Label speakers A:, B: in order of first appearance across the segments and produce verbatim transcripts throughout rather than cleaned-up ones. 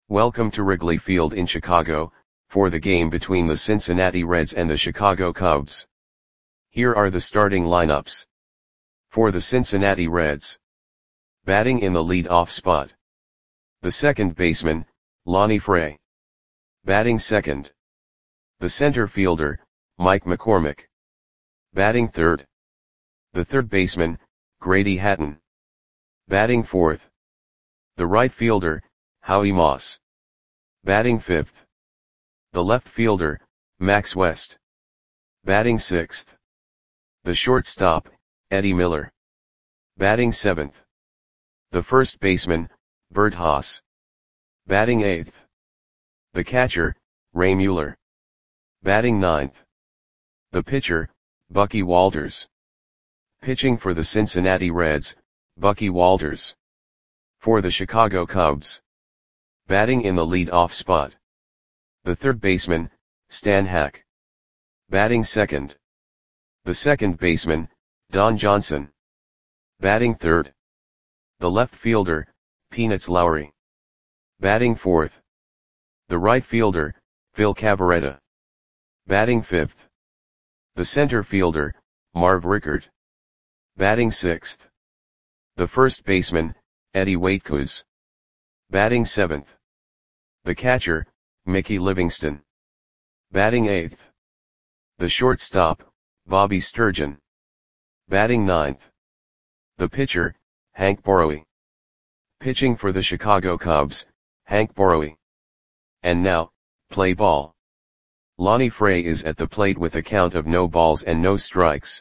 A: Welcome to Wrigley Field in Chicago, for the game between the Cincinnati Reds and the Chicago Cubs. Here are the starting lineups. For the Cincinnati Reds. Batting in the lead-off spot. The second baseman, Lonnie Fray. Batting second. The center fielder, Mike McCormick. Batting third. The third baseman, Grady Hatton. Batting fourth. The right fielder, Howie Moss. Batting fifth. The left fielder, Max West. Batting sixth. The shortstop, Eddie Miller. Batting seventh. The first baseman, Bert Haas. Batting eighth. The catcher, Ray Mueller. Batting ninth. The pitcher, Bucky Walters. Pitching for the Cincinnati Reds, Bucky Walters. For the Chicago Cubs. Batting in the lead-off spot. The third baseman, Stan Hack. Batting second. The second baseman, Don Johnson. Batting third. The left fielder, Peanuts Lowry. Batting fourth. The right fielder, Phil Cavarretta. Batting fifth. The center fielder, Marv Rickert. Batting sixth. The first baseman, Eddie Waitkus. Batting seventh. The catcher, Mickey Livingston. Batting eighth. The shortstop, Bobby Sturgeon. Batting ninth. The pitcher, Hank Borowy. Pitching for the Chicago Cubs, Hank Borowy. And now, play ball. Lonnie Fray is at the plate with a count of no balls and no strikes.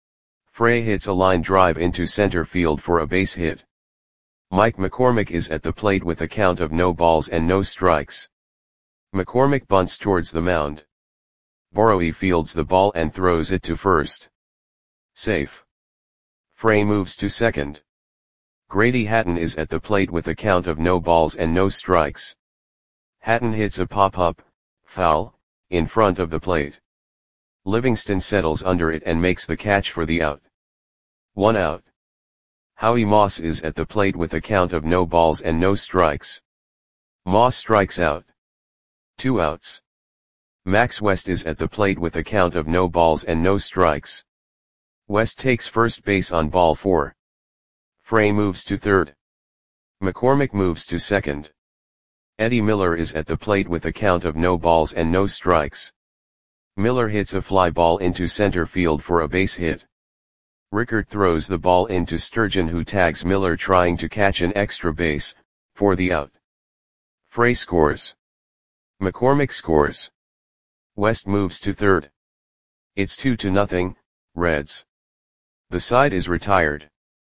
A: Fray hits a line drive into center field for a base hit. Mike McCormick is at the plate with a count of no balls and no strikes. McCormick bunts towards the mound. Borowy fields the ball and throws it to first. Safe. Fray moves to second. Grady Hatton is at the plate with a count of no balls and no strikes. Hatton hits a pop-up, foul, in front of the plate. Livingston settles under it and makes the catch for the out. One out. Howie Moss is at the plate with a count of no balls and no strikes. Moss strikes out. Two outs. Max West is at the plate with a count of no balls and no strikes. West takes first base on ball four. Fray moves to third. McCormick moves to second. Eddie Miller is at the plate with a count of no balls and no strikes. Miller hits a fly ball into center field for a base hit. Rickert throws the ball into Sturgeon, who tags Miller trying to catch an extra base, for the out. Fray scores. McCormick scores. West moves to third. It's two to nothing, Reds. The side is retired.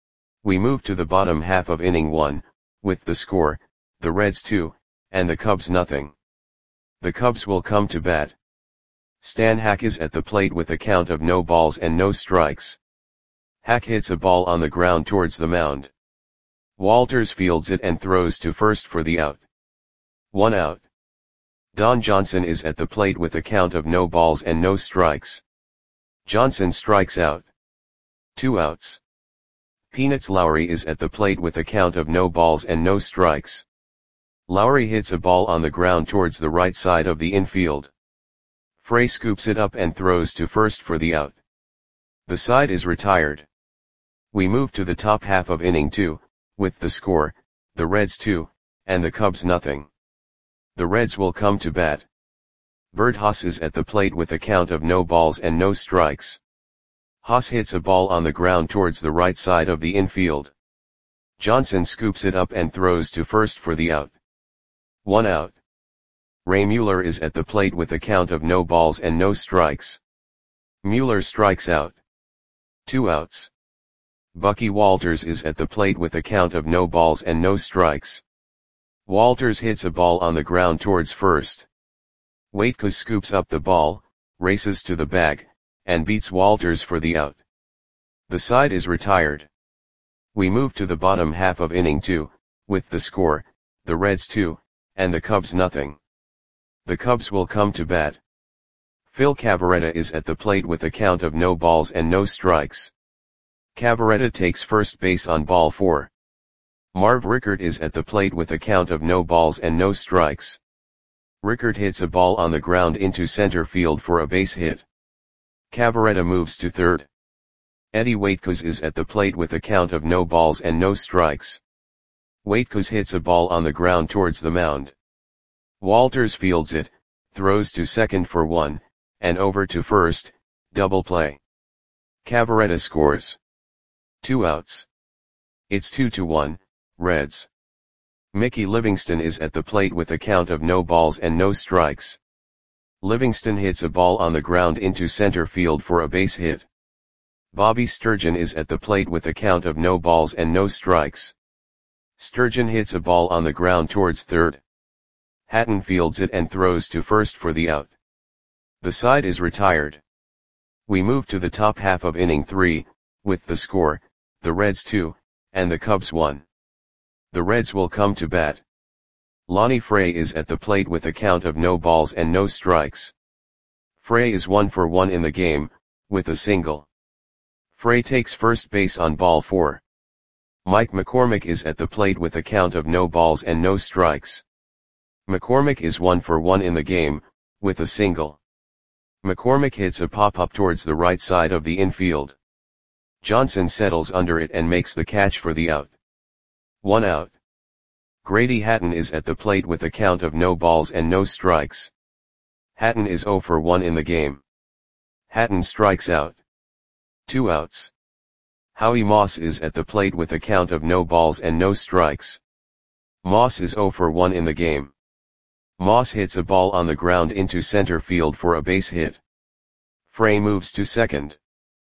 A: We move to the bottom half of inning one, with the score, the Reds two, and the Cubs nothing. The Cubs will come to bat. Stan Hack is at the plate with a count of no balls and no strikes. Hack hits a ball on the ground towards the mound. Walters fields it and throws to first for the out. One out. Don Johnson is at the plate with a count of no balls and no strikes. Johnson strikes out. Two outs. Peanuts Lowry is at the plate with a count of no balls and no strikes. Lowry hits a ball on the ground towards the right side of the infield. Fray scoops it up and throws to first for the out. The side is retired. We move to the top half of inning two, with the score, the Reds two, and the Cubs nothing. The Reds will come to bat. Bert Haas is at the plate with a count of no balls and no strikes. Haas hits a ball on the ground towards the right side of the infield. Johnson scoops it up and throws to first for the out. One out. Ray Mueller is at the plate with a count of no balls and no strikes. Mueller strikes out. Two outs. Bucky Walters is at the plate with a count of no balls and no strikes. Walters hits a ball on the ground towards first. Waitkus scoops up the ball, races to the bag, and beats Walters for the out. The side is retired. We move to the bottom half of inning two, with the score, the Reds two, and the Cubs nothing. The Cubs will come to bat. Phil Cavarretta is at the plate with a count of no balls and no strikes. Cavarretta takes first base on ball four. Marv Rickert is at the plate with a count of no balls and no strikes. Rickert hits a ball on the ground into center field for a base hit. Cavaretta moves to third. Eddie Waitkos is at the plate with a count of no balls and no strikes. Waitkos hits a ball on the ground towards the mound. Walters fields it, throws to second for one, and over to first, double play. Cavaretta scores. Two outs. It's two to one, Reds. Mickey Livingston is at the plate with a count of no balls and no strikes. Livingston hits a ball on the ground into center field for a base hit. Bobby Sturgeon is at the plate with a count of no balls and no strikes. Sturgeon hits a ball on the ground towards third. Hatton fields it and throws to first for the out. The side is retired. We move to the top half of inning three, with the score, the Reds two, and the Cubs one. The Reds will come to bat. Lonnie Frey is at the plate with a count of no balls and no strikes. Frey is one for one in the game, with a single. Frey takes first base on ball four. Mike McCormick is at the plate with a count of no balls and no strikes. McCormick is one for one in the game, with a single. McCormick hits a pop-up towards the right side of the infield. Johnson settles under it and makes the catch for the out. One out. Grady Hatton is at the plate with a count of no balls and no strikes. Hatton is zero for one in the game. Hatton strikes out. Two outs. Howie Moss is at the plate with a count of no balls and no strikes. Moss is zero for one in the game. Moss hits a ball on the ground into center field for a base hit. Frey moves to second.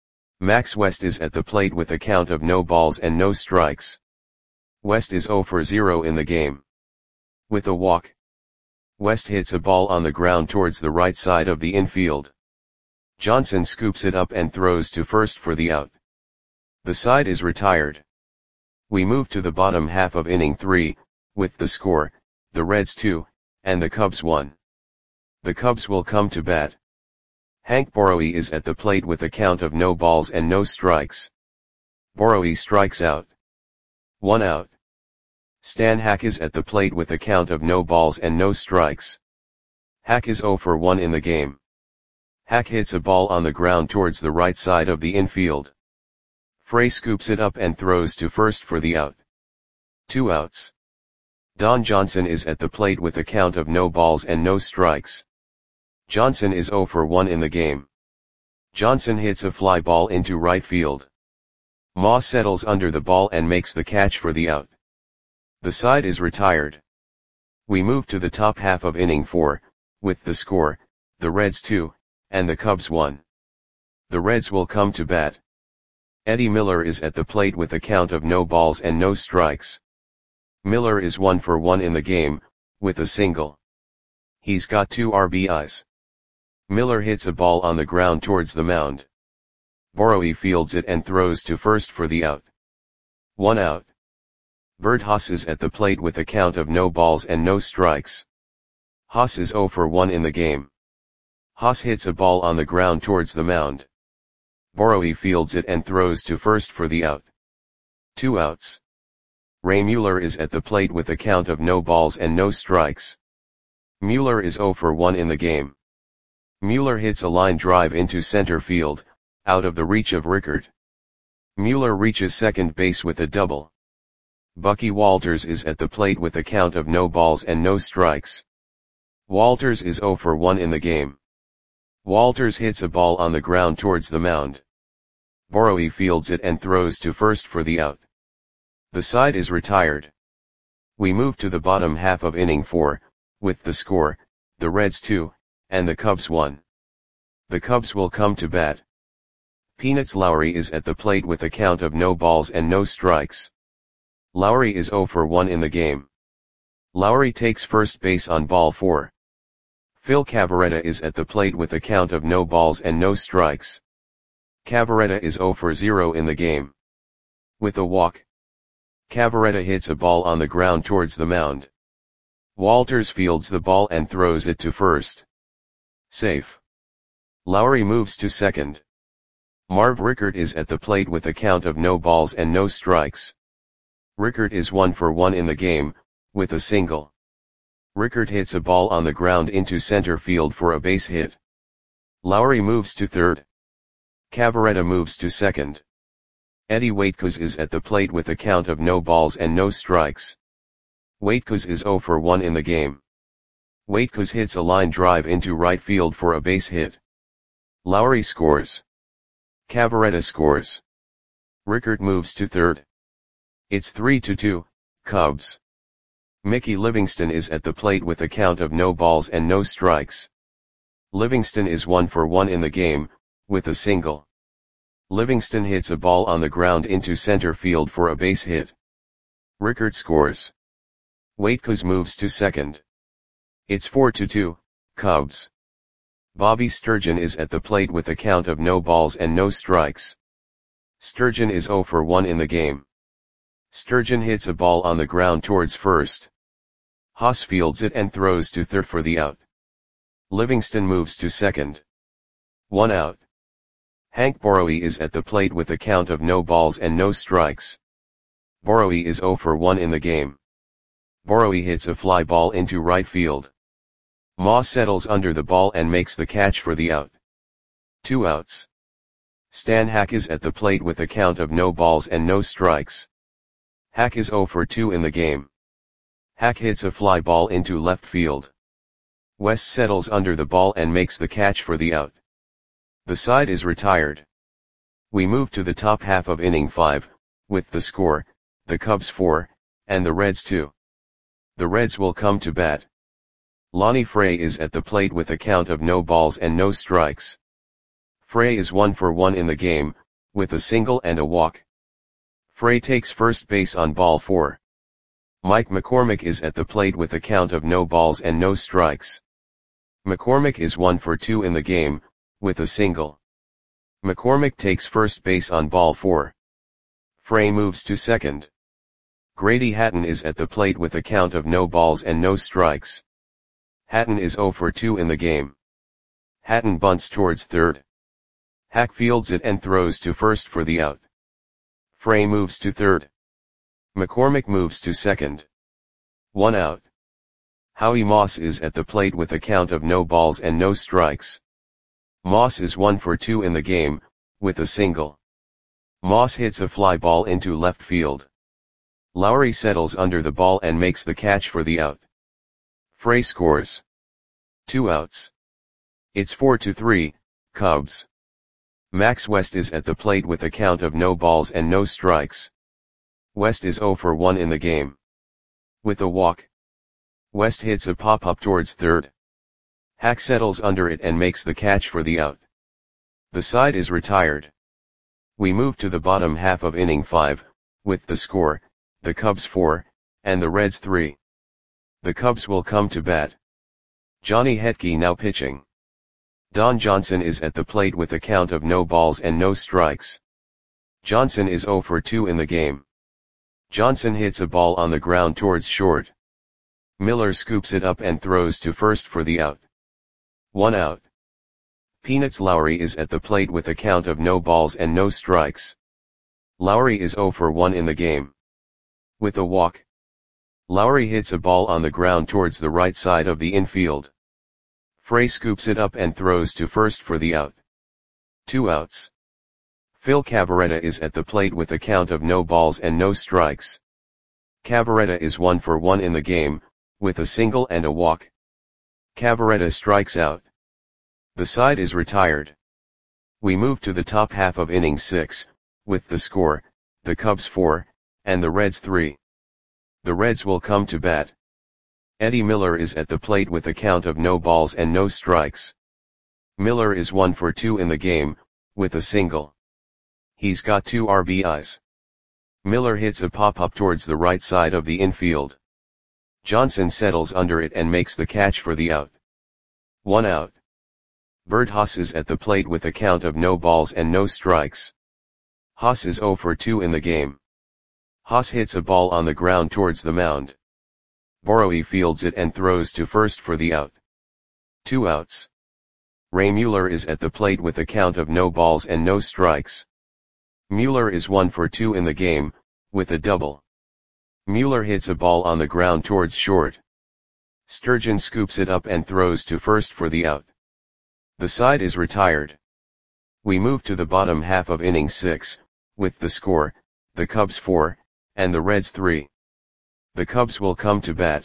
A: Max West is at the plate with a count of no balls and no strikes. West is zero for zero in the game. With a walk. West hits a ball on the ground towards the right side of the infield. Johnson scoops it up and throws to first for the out. The side is retired. We move to the bottom half of inning three, with the score, the Reds two, and the Cubs one. The Cubs will come to bat. Hank Borowy is at the plate with a count of no balls and no strikes. Borowy strikes out. One out. Stan Hack is at the plate with a count of no balls and no strikes. Hack is zero for one in the game. Hack hits a ball on the ground towards the right side of the infield. Frey scoops it up and throws to first for the out. Two outs. Don Johnson is at the plate with a count of no balls and no strikes. Johnson is zero for one in the game. Johnson hits a fly ball into right field. Moss settles under the ball and makes the catch for the out. The side is retired. We move to the top half of inning four, with the score, the Reds two, and the Cubs one. The Reds will come to bat. Eddie Miller is at the plate with a count of no balls and no strikes. Miller is one for one in the game, with a single. He's got two R B Is. Miller hits a ball on the ground towards the mound. Borowy fields it and throws to first for the out. One out. Bert Haas is at the plate with a count of no balls and no strikes. Haas is zero for one in the game. Haas hits a ball on the ground towards the mound. Borowy fields it and throws to first for the out. Two outs. Ray Mueller is at the plate with a count of no balls and no strikes. Mueller is zero for one in the game. Mueller hits a line drive into center field, out of the reach of Rickert. Mueller reaches second base with a double. Bucky Walters is at the plate with a count of no balls and no strikes. Walters is zero for one in the game. Walters hits a ball on the ground towards the mound. Borowy fields it and throws to first for the out. The side is retired. We move to the bottom half of inning four, with the score, the Reds two, and the Cubs one. The Cubs will come to bat. Peanuts Lowry is at the plate with a count of no balls and no strikes. Lowry is zero for one in the game. Lowry takes first base on ball four. Phil Cavaretta is at the plate with a count of no balls and no strikes. Cavaretta is zero for zero in the game. With a walk. Cavaretta hits a ball on the ground towards the mound. Walters fields the ball and throws it to first. Safe. Lowry moves to second. Marv Rickert is at the plate with a count of no balls and no strikes. Rickert is one for one in the game, with a single. Rickert hits a ball on the ground into center field for a base hit. Lowry moves to third. Cavaretta moves to second. Eddie Waitkos is at the plate with a count of no balls and no strikes. Waitkos is zero for one in the game. Waitkos hits a line drive into right field for a base hit. Lowry scores. Cavaretta scores. Rickert moves to third. It's three to two, Cubs. Mickey Livingston is at the plate with a count of no balls and no strikes. Livingston is one for one in the game, with a single. Livingston hits a ball on the ground into center field for a base hit. Rickert scores. Waitkos moves to second. It's four to two, Cubs. Bobby Sturgeon is at the plate with a count of no balls and no strikes. Sturgeon is zero for one in the game. Sturgeon hits a ball on the ground towards first. Haas fields it and throws to third for the out. Livingston moves to second. One out. Hank Borowy is at the plate with a count of no balls and no strikes. Borowy is zero for one in the game. Borowy hits a fly ball into right field. Moss settles under the ball and makes the catch for the out. Two outs. Stan Hack is at the plate with a count of no balls and no strikes. Hack is zero for two in the game. Hack hits a fly ball into left field. West settles under the ball and makes the catch for the out. The side is retired. We move to the top half of inning five, with the score, the Cubs four, and the Reds two. The Reds will come to bat. Lonnie Frey is at the plate with a count of no balls and no strikes. Frey is one for one in the game, with a single and a walk. Frey takes first base on ball four. Mike McCormick is at the plate with a count of no balls and no strikes. McCormick is one for two in the game, with a single. McCormick takes first base on ball four. Frey moves to second. Grady Hatton is at the plate with a count of no balls and no strikes. Hatton is zero for two in the game. Hatton bunts towards third. Hack fields it and throws to first for the out. Frey moves to third. McCormick moves to second. One out. Howie Moss is at the plate with a count of no balls and no strikes. Moss is one for two in the game, with a single. Moss hits a fly ball into left field. Lowry settles under the ball and makes the catch for the out. Frey scores. Two outs. It's four to three, Cubs. Max West is at the plate with a count of no balls and no strikes. West is zero for one in the game. With a walk. West hits a pop-up towards third. Hack settles under it and makes the catch for the out. The side is retired. We move to the bottom half of inning five, with the score, the Cubs four, and the Reds three. The Cubs will come to bat. Johnny Hetke now pitching. Don Johnson is at the plate with a count of no balls and no strikes. Johnson is zero for two in the game. Johnson hits a ball on the ground towards short. Miller scoops it up and throws to first for the out. One out. Peanuts Lowry is at the plate with a count of no balls and no strikes. Lowry is zero for one in the game. With a walk. Lowry hits a ball on the ground towards the right side of the infield. Frey scoops it up and throws to first for the out. Two outs. Phil Cavaretta is at the plate with a count of no balls and no strikes. Cavaretta is one for one in the game, with a single and a walk. Cavaretta strikes out. The side is retired. We move to the top half of inning six, with the score, the Cubs four, and the Reds three. The Reds will come to bat. Eddie Miller is at the plate with a count of no balls and no strikes. Miller is one for two in the game, with a single. He's got two R B Is. Miller hits a pop-up towards the right side of the infield. Johnson settles under it and makes the catch for the out. One out. Bert Haas is at the plate with a count of no balls and no strikes. Haas is zero for two in the game. Haas hits a ball on the ground towards the mound. Borowy fields it and throws to first for the out. Two outs. Ray Mueller is at the plate with a count of no balls and no strikes. Mueller is one for two in the game, with a double. Mueller hits a ball on the ground towards short. Sturgeon scoops it up and throws to first for the out. The side is retired. We move to the bottom half of inning six, with the score, the Cubs four, and the Reds three. The Cubs will come to bat.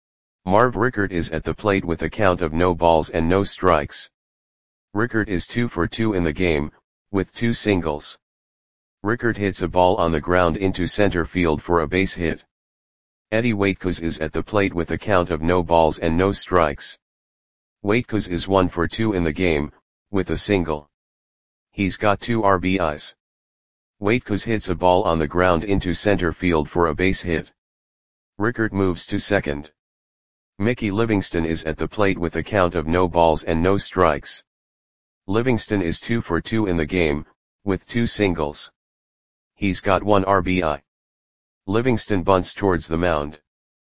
A: Marv Rickert is at the plate with a count of no balls and no strikes. Rickert is two for two in the game, with two singles. Rickert hits a ball on the ground into center field for a base hit. Eddie Waitkos is at the plate with a count of no balls and no strikes. Waitkos is one for two in the game, with a single. He's got two R B Is. Waitkos hits a ball on the ground into center field for a base hit. Rickert moves to second. Mickey Livingston is at the plate with a count of no balls and no strikes. Livingston is two for two in the game, with two singles. He's got one R B I. Livingston bunts towards the mound.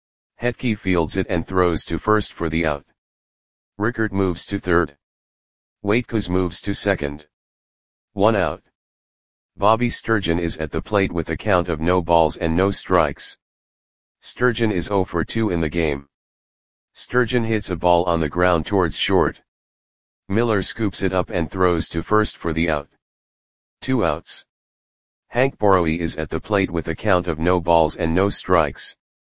A: Hetke fields it and throws to first for the out. Rickert moves to third. Waitkos moves to second. One out. Bobby Sturgeon is at the plate with a count of no balls and no strikes. Sturgeon is zero for two in the game. Sturgeon hits a ball on the ground towards short. Miller scoops it up and throws to first for the out. Two outs. Hank Borowy is at the plate with a count of no balls and no strikes.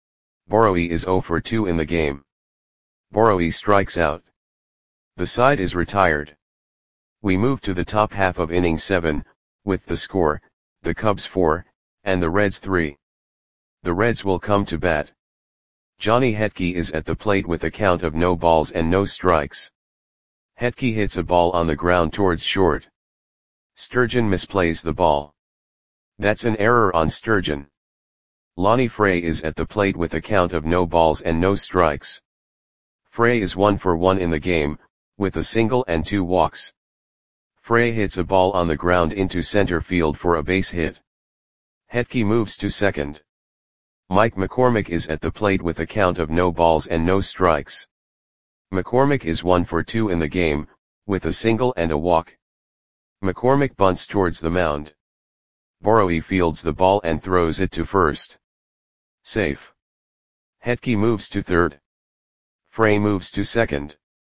A: Borowy is zero for two in the game. Borowy strikes out. The side is retired. We move to the top half of inning seven, with the score, the Cubs four, and the Reds three. The Reds will come to bat. Johnny Hetke is at the plate with a count of no balls and no strikes. Hetke hits a ball on the ground towards short. Sturgeon misplays the ball. That's an error on Sturgeon. Lonnie Frey is at the plate with a count of no balls and no strikes. Frey is one for one in the game, with a single and two walks. Frey hits a ball on the ground into center field for a base hit. Hetke moves to second. Mike McCormick is at the plate with a count of no balls and no strikes. McCormick is one for two in the game, with a single and a walk. McCormick bunts towards the mound. Borowy fields the ball and throws it to first. Safe. Hetke moves to third. Frey moves to second.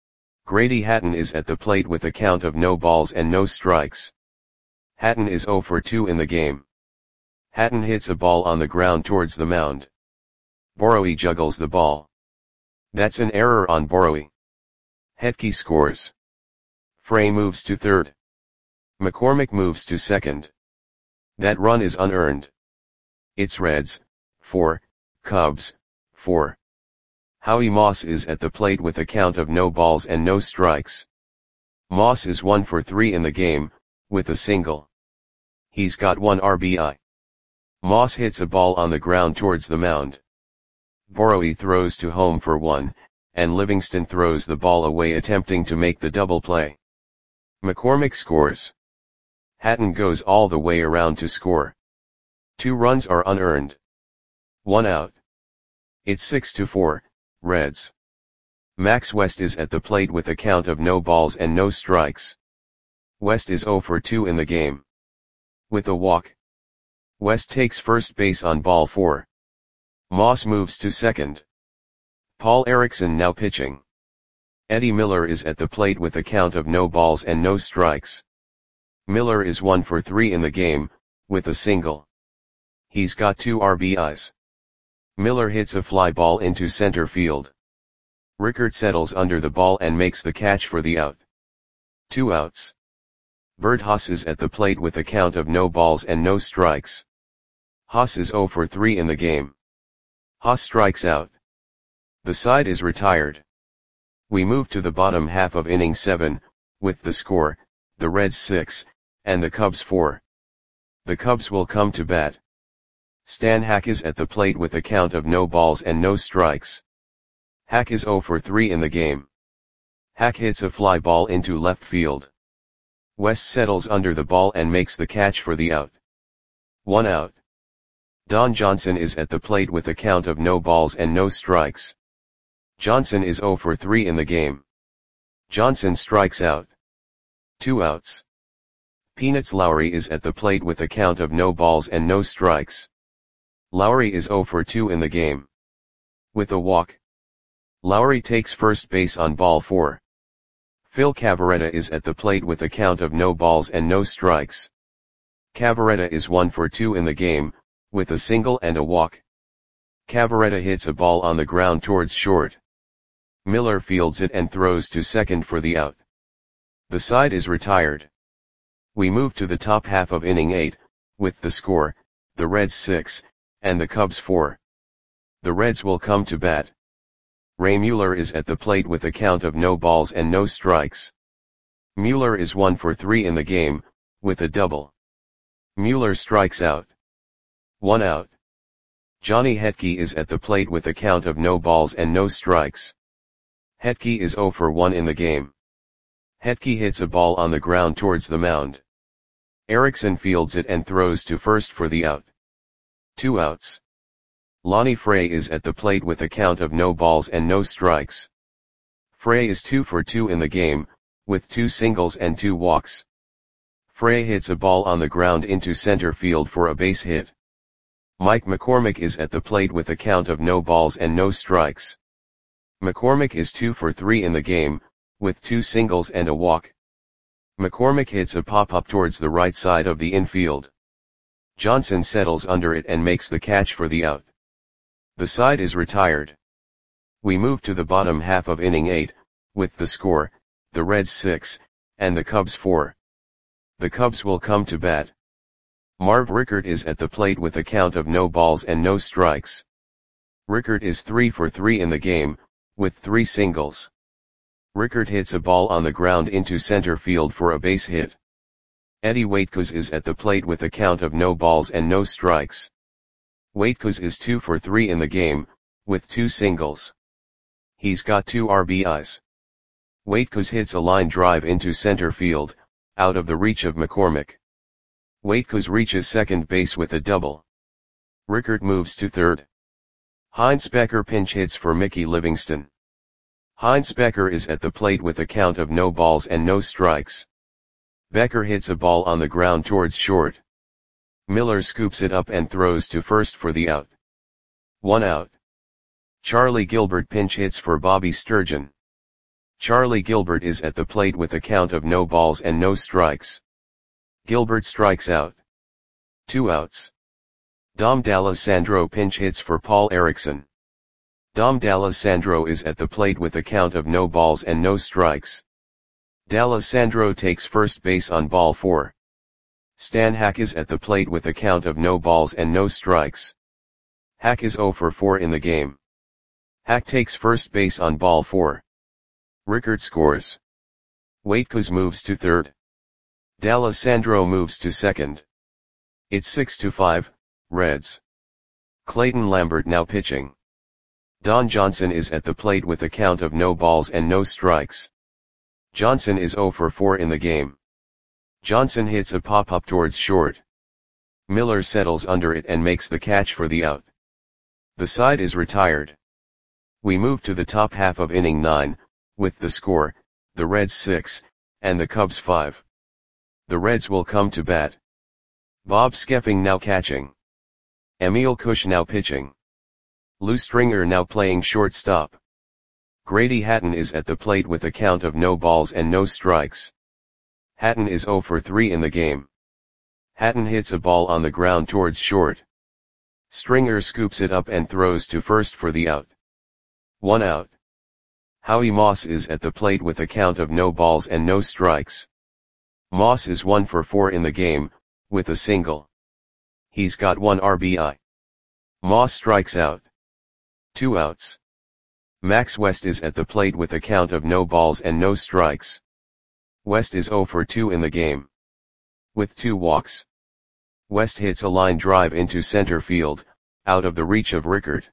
A: Grady Hatton is at the plate with a count of no balls and no strikes. Hatton is zero for two in the game. Hatton hits a ball on the ground towards the mound. Borowy juggles the ball. That's an error on Borowy. Hetke scores. Frey moves to third. McCormick moves to second. That run is unearned. It's Reds, four, Cubs, four. Howie Moss is at the plate with a count of no balls and no strikes. Moss is one for three in the game, with a single. He's got one R B I. Moss hits a ball on the ground towards the mound. Borowy throws to home for one, and Livingston throws the ball away attempting to make the double play. McCormick scores. Hatton goes all the way around to score. Two runs are unearned. One out. It's six to four, Reds. Max West is at the plate with a count of no balls and no strikes. West is zero for two in the game. With a walk. West takes first base on ball four. Moss moves to second. Paul Erickson now pitching. Eddie Miller is at the plate with a count of no balls and no strikes. Miller is one for three in the game, with a single. He's got two R B Is. Miller hits a fly ball into center field. Rickert settles under the ball and makes the catch for the out. Two outs. Bert Haas is at the plate with a count of no balls and no strikes. Haas is zero for three in the game. Haas strikes out. The side is retired. We move to the bottom half of inning seven, with the score, the Reds six, and the Cubs four. The Cubs will come to bat. Stan Hack is at the plate with a count of no balls and no strikes. Hack is zero for three in the game. Hack hits a fly ball into left field. West settles under the ball and makes the catch for the out. One out. Don Johnson is at the plate with a count of no balls and no strikes. Johnson is zero for three in the game. Johnson strikes out. Two outs. Peanuts Lowry is at the plate with a count of no balls and no strikes. Lowry is zero for two in the game. With a walk, Lowry takes first base on ball four. Phil Cavarretta is at the plate with a count of no balls and no strikes. Cavarretta is one for two in the game, with a single and a walk. Cavarretta hits a ball on the ground towards short. Miller fields it and throws to second for the out. The side is retired. We move to the top half of inning eight, with the score, the Reds six, and the Cubs four. The Reds will come to bat. Ray Mueller is at the plate with a count of no balls and no strikes. Mueller is one for three in the game, with a double. Mueller strikes out. One out. Johnny Hetke is at the plate with a count of no balls and no strikes. Hetke is zero for one in the game. Hetke hits a ball on the ground towards the mound. Erickson fields it and throws to first for the out. Two outs. Lonnie Frey is at the plate with a count of no balls and no strikes. Frey is two for two in the game, with two singles and two walks. Frey hits a ball on the ground into center field for a base hit. Mike McCormick is at the plate with a count of no balls and no strikes. McCormick is two for three in the game, with two singles and a walk. McCormick hits a pop-up towards the right side of the infield. Johnson settles under it and makes the catch for the out. The side is retired. We move to the bottom half of inning eight, with the score, the Reds six, and the Cubs four. The Cubs will come to bat. Marv Rickert is at the plate with a count of no balls and no strikes. Rickert is three for three in the game, with three singles. Rickert hits a ball on the ground into center field for a base hit. Eddie Waitkos is at the plate with a count of no balls and no strikes. Waitkos is two for three in the game, with two singles. He's got two R B Is. Waitkos hits a line drive into center field, out of the reach of McCormick. Waitkos reaches second base with a double. Rickert moves to third. Heinz Becker pinch hits for Mickey Livingston. Heinz Becker is at the plate with a count of no balls and no strikes. Becker hits a ball on the ground towards short. Miller scoops it up and throws to first for the out. One out. Charlie Gilbert pinch hits for Bobby Sturgeon. Charlie Gilbert is at the plate with a count of no balls and no strikes. Gilbert strikes out. Two outs. Dom D'Alessandro pinch hits for Paul Erickson. Dom D'Alessandro is at the plate with a count of no balls and no strikes. D'Alessandro takes first base on ball four. Stan Hack is at the plate with a count of no balls and no strikes. Hack is zero for four in the game. Hack takes first base on ball four. Rickert scores. Waitkos moves to third. D'Alessandro moves to second. It's six to five, Reds. Clayton Lambert now pitching. Don Johnson is at the plate with a count of no balls and no strikes. Johnson is zero for four in the game. Johnson hits a pop-up towards short. Miller settles under it and makes the catch for the out. The side is retired. We move to the top half of inning nine, with the score, the Reds six, and the Cubs five. The Reds will come to bat. Bob Skeffing now catching. Emil Kush now pitching. Lou Stringer now playing shortstop. Grady Hatton is at the plate with a count of no balls and no strikes. Hatton is zero for three in the game. Hatton hits a ball on the ground towards short. Stringer scoops it up and throws to first for the out. One out. Howie Moss is at the plate with a count of no balls and no strikes. Moss is one for four in the game, with a single. He's got one R B I. Moss strikes out. Two outs. Max West is at the plate with a count of no balls and no strikes. West is zero for two in the game. With two walks. West hits a line drive into center field, out of the reach of Rickert.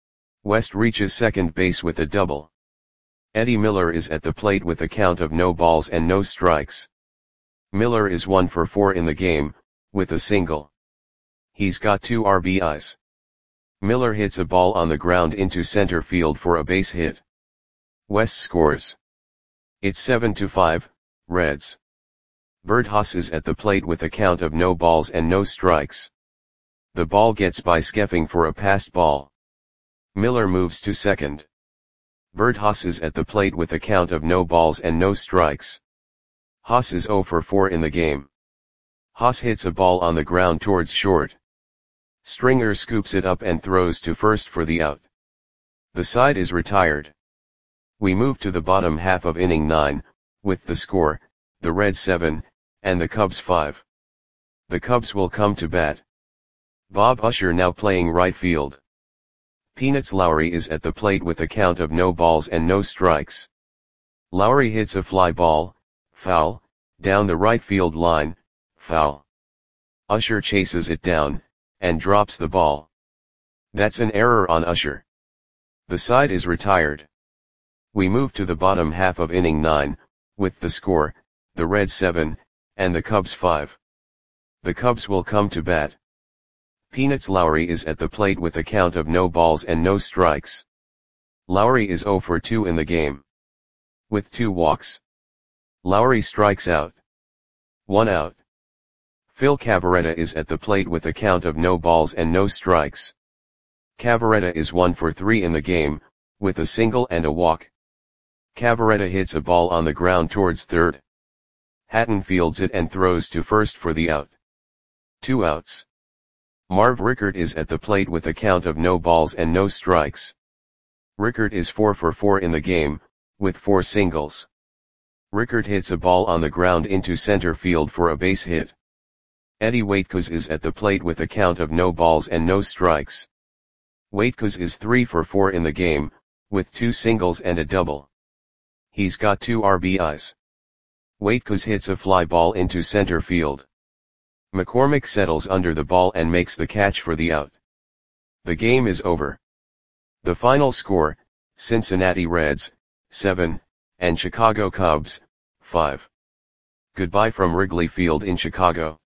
A: West reaches second base with a double. Eddie Miller is at the plate with a count of no balls and no strikes. Miller is one for four in the game, with a single. He's got two R B Is. Miller hits a ball on the ground into center field for a base hit. West scores. It's seven to five, Reds. Bert Haas is at the plate with a count of no balls and no strikes. The ball gets by Skeffing for a passed ball. Miller moves to second. Bert Haas is at the plate with a count of no balls and no strikes. Haas is zero for four in the game. Haas hits a ball on the ground towards short. Stringer scoops it up and throws to first for the out. The side is retired. We move to the bottom half of inning nine, with the score, the Reds seven, and the Cubs five. The Cubs will come to bat. Bob Usher now playing right field. Peanuts Lowry is at the plate with a count of no balls and no strikes. Lowry hits a fly ball, foul, down the right field line, foul. Usher chases it down, and drops the ball. That's an error on Usher. The side is retired. We move to the bottom half of inning nine, with the score, the Reds seven, and the Cubs five. The Cubs will come to bat. Peanuts Lowry is at the plate with a count of no balls and no strikes. Lowry is zero for two in the game. With two walks. Lowry strikes out. One out. Phil Cavarretta is at the plate with a count of no balls and no strikes. Cavarretta is one for three in the game, with a single and a walk. Cavarretta hits a ball on the ground towards third. Hatton fields it and throws to first for the out. Two outs. Marv Rickert is at the plate with a count of no balls and no strikes. Rickert is four for four in the game, with four singles. Rickert hits a ball on the ground into center field for a base hit. Eddie Waitkos is at the plate with a count of no balls and no strikes. Waitkos is three for four in the game, with two singles and a double. He's got two R B Is. Waitkos hits a fly ball into center field. McCormick settles under the ball and makes the catch for the out. The game is over. The final score, Cincinnati Reds, seven, and Chicago Cubs, five. Goodbye from Wrigley Field in Chicago.